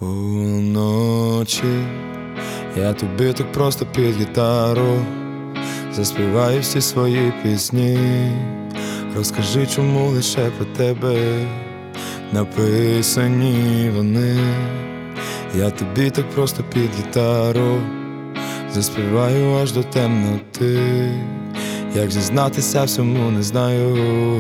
Уночі я тобі так просто під гітару заспіваю всі свої пісні. Розкажи, чому лише про тебе написані вони. Я тобі так просто під гітару заспіваю аж до темноти. Як зізнатися всьому не знаю.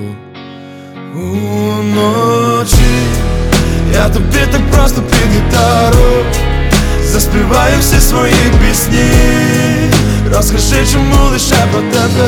Уночі я тобі так просто під гітару заспіваю всі свої пісні. Розкажи, чому лише про тебе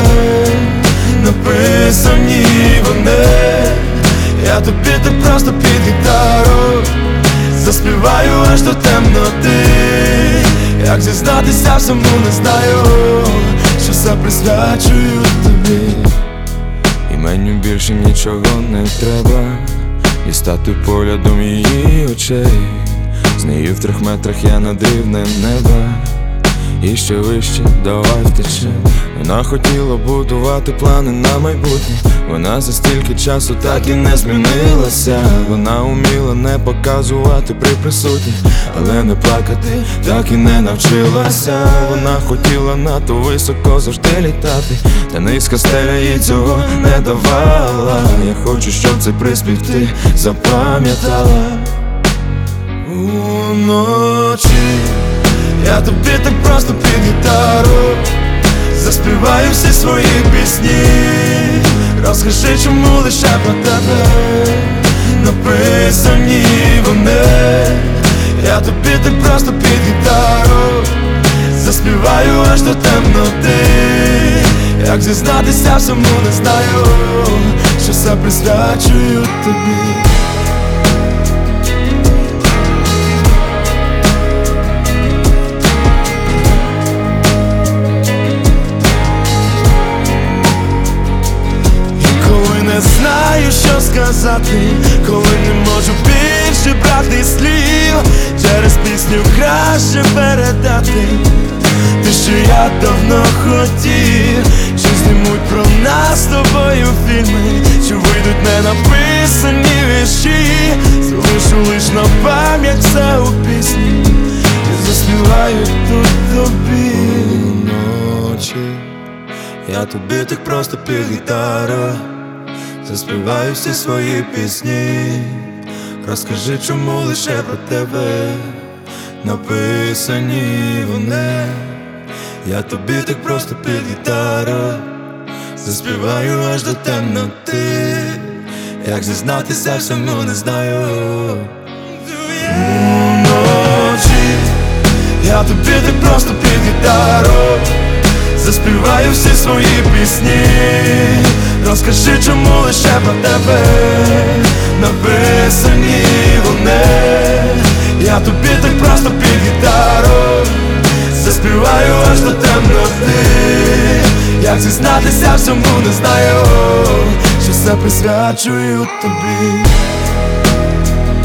написані вони. Я тобі так просто під гітару заспіваю аж до темноти. Як зізнатися всьому не знаю, що все присвячую тобі. І мені більше нічого не треба, і стати поглядом її очей. З нею в 3 метрах я над рівнем неба, і ще вище, давай втечем. Вона хотіла будувати плани на майбутнє. Вона за стільки часу так і не змінилася. Вона уміла не показувати при присутніх, але не плакати так і не навчилася. Вона хотіла надто високо завжди літати, та низька стеля їй цього не давала. Я хочу, щоб цей приспів ти запам'ятала. Уночі я тобі так просто під гітару заспіваю всі свої пісні. Розкажи, чому лише про тебе написані вони. Я тобі так просто під гітару заспіваю аж до темноти. Як зізнатися всьому не знаю, що все присвячую тобі. Не знаю, що сказати, коли не можу більше брати слів. Через пісню краще передати те, що я давно хотів. Що знімуть про нас з тобою фільми, що вийдуть не написані вірші. Залишу лиш на пам'ять все у пісні і заспіваю тут тобі. Вночі я тобі так просто під гітару заспіваю всі свої пісні. Розкажи, чому лише про тебе написані вони. Я тобі так просто під гітару заспіваю аж до темноти. Як зізнатися всьому не знаю. Уночі я тобі так просто під гітару заспіваю всі свої пісні. Розкажи, чому лише про тебе написані вони. Я тобі так просто під гітару заспіваю аж до темноти. Як зізнатися всьому не знаю, що все присвячую тобі.